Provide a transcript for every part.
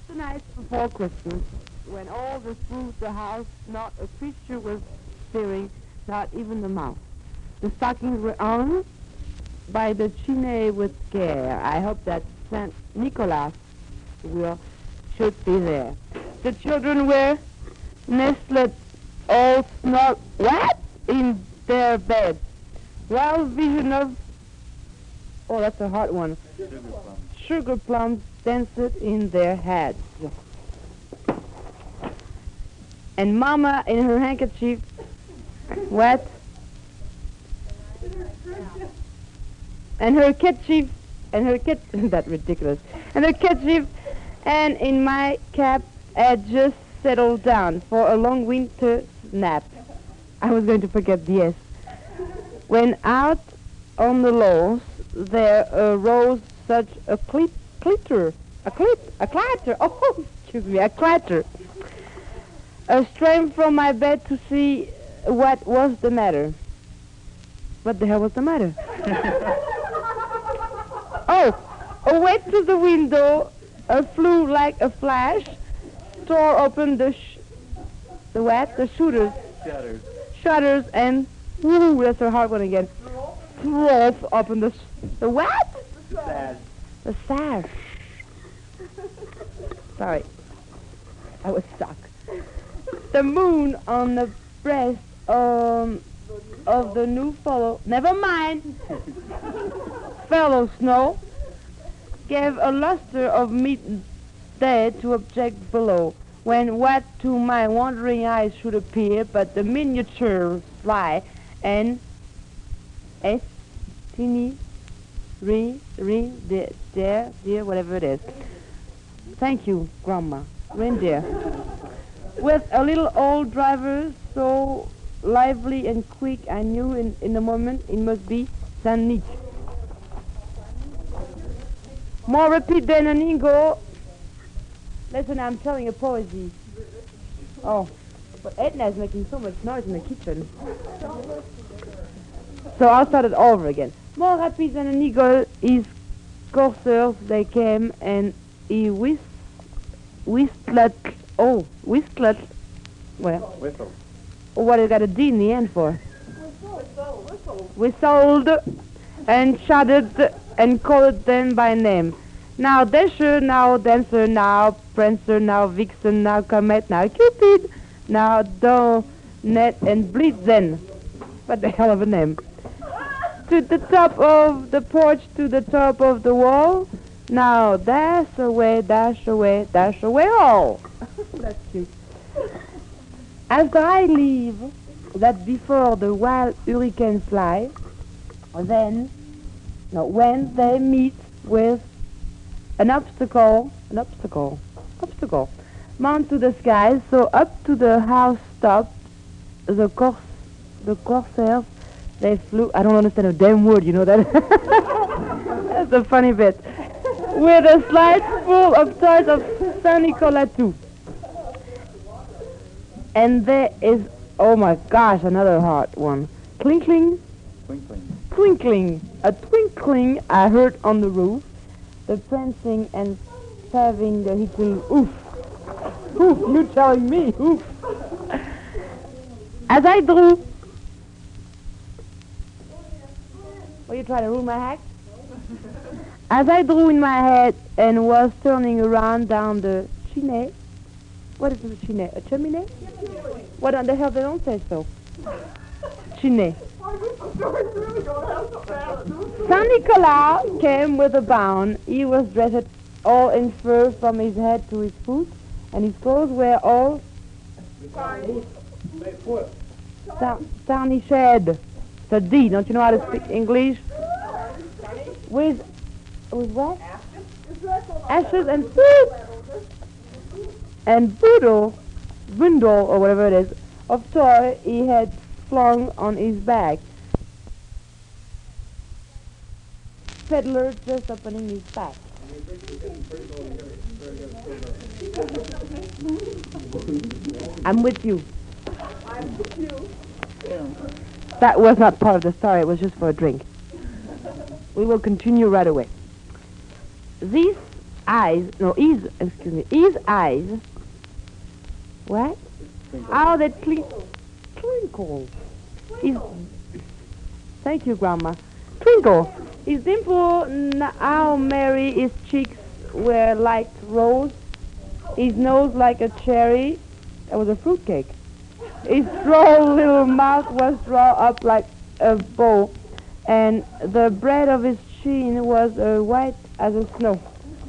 the night before Christmas, when all through the house not a creature was stirring, not even the mouse. The stockings were on by the chine with care. I hope that Saint Nicholas should be there. The children were nestled all snug in their beds. While vision of that's a hard one. Sugar plums danced in their heads. And Mama in her handkerchief wet. And her kerchief, that's ridiculous. And her kerchief, and in my cap had just settled down for a long winter nap. I was going to forget the S. When out on the lawns there arose such a clatter. Oh, excuse me, a clatter. I sprang from my bed to see what was the matter. What the hell was the matter? Away to the window, flew like a flash, tore open the shutters, and woo, that's a hard one again. Threw open the what? The sash. Sorry, I was stuck. The moon on the breast of the new fellow. Never mind. Fellow Snow gave a luster of meat there to object below, when what to my wandering eyes should appear but the miniature fly and teeny, dear, whatever it is. Thank you, Grandma. Reindeer. With a little old driver so lively and quick, I knew in the moment it must be Saint Nick. More rapid than an eagle. Listen, I'm telling a poesy. Oh, but Edna's making so much noise in the kitchen. So I'll start it over again. More rapid than an eagle, his coursers they came, and he whistled. Well, whistle. What has got a D in the end for? Whistled and shouted and called them by name. Now Dasher, now Dancer, now Prancer, now Vixen, now Comet, now Cupid, now Donnet and Blitzen. What the hell of a name. To the top of the porch, to the top of the wall. Now dash away, dash away, dash away all. That's cute. As I leave that before the wild hurricanes fly, when they meet with an obstacle, mount to the sky, so up to the house top, the corsairs, they flew. I don't understand a damn word, you know that? That's a funny bit. With a slide full of toys of Saint Nicolas too. And there is, oh my gosh, another hard one. Twinkling. A twinkling I heard on the roof. The prancing and saving the hitting, oof. Oof, you telling me, oof. As I drew. Were you trying to ruin my hack? As I drew in my head and was turning around down the chine. What is a chine? A chimney? What the hell, they don't say so. Chine. Saint Nicolas came with a bound. He was dressed all in fur from his head to his foot, and his clothes were all tarnished. It's a D. Don't you know how to speak English? With what? Ashes and soot and bundle or whatever it is of toy he had flung on his back. Peddler just opening his pack. I'm with you. That was not part of the story. It was just for a drink. We will continue right away. This eyes, no, his eyes, what? Oh, that twinkle. His, thank you, Grandma. Twinkle. His dimple, how merry his cheeks were like rose, his nose like a cherry. That was a fruitcake. His droll little mouth was drawn up like a bow, and the bread of his chin was white as a snow.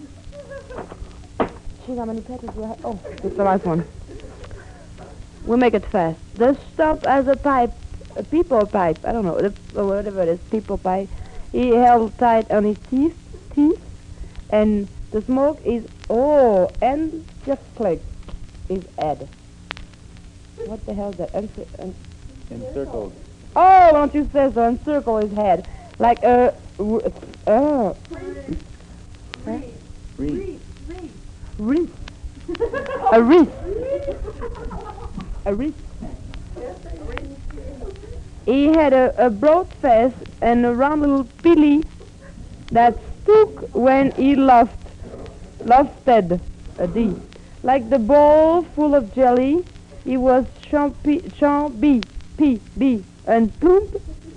Gee, how many petals do I have? Oh, it's the last one. We'll make it fast. The stump as a pipe, a people pipe, I don't know, whatever it is, people pipe. He held tight on his teeth, and the smoke is, and just click, his head. What the hell is that? Encircled. Oh, don't you say so, encircle his head. Like a, Wreath. wreath. A wreath. A wreath. He had a broad face and a round little pilly that stuck when he laughed, a D. Like the bowl full of jelly, he was champi, B, and plump.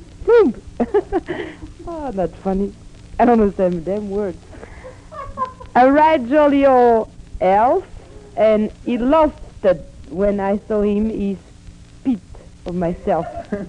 Oh, that's funny. I don't understand the damn word. A right jolly old elf, and he laughed when I saw him, he spit of myself.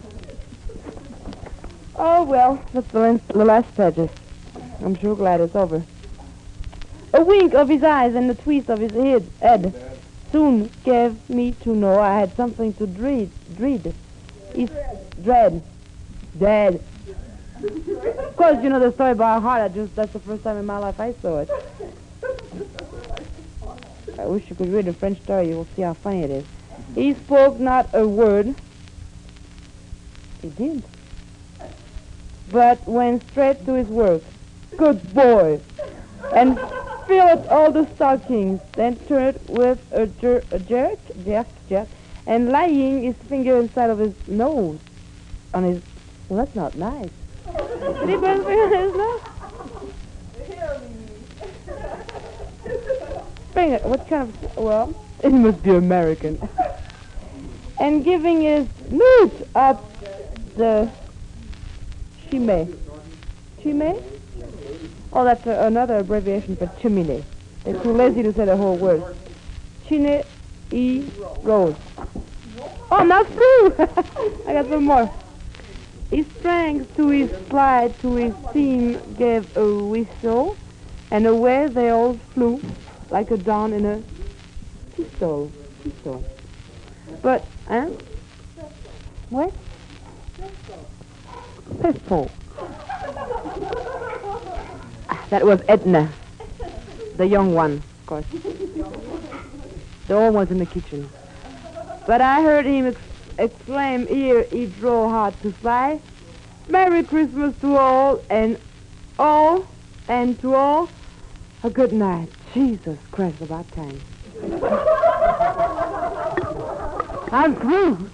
Oh, well, that's the last pages. I'm sure glad it's over. A wink of his eyes and a twist of his head soon gave me to know I had something to dread. He's dread. Dead. Of course, you know the story about heart. That's the first time in my life I saw it. I wish you could read a French story. You will see how funny it is. He spoke not a word. He did. But went straight to his work. Good boy. And filled all the stockings. Then turned with a jerk, and laying his finger inside of his nose. On his... Well, that's not nice. Did he put his finger in his nose? Finger, what kind of... Well, it must be American. And giving his noose up the... Chimay? Oh, that's another abbreviation for chimney. They're too lazy to say the whole word. Chine E Rose. Oh, not true! I got some more. He sprang to his slide, to his seam, gave a whistle, and away they all flew, like a dawn in a pistol. But, what? Pistol. That was Edna, the young one, of course. The old one's in the kitchen. But I heard him exclaim, "Here he draw hard to fly. Merry Christmas to all, and to all, a good night." Jesus Christ, about time. I'm through.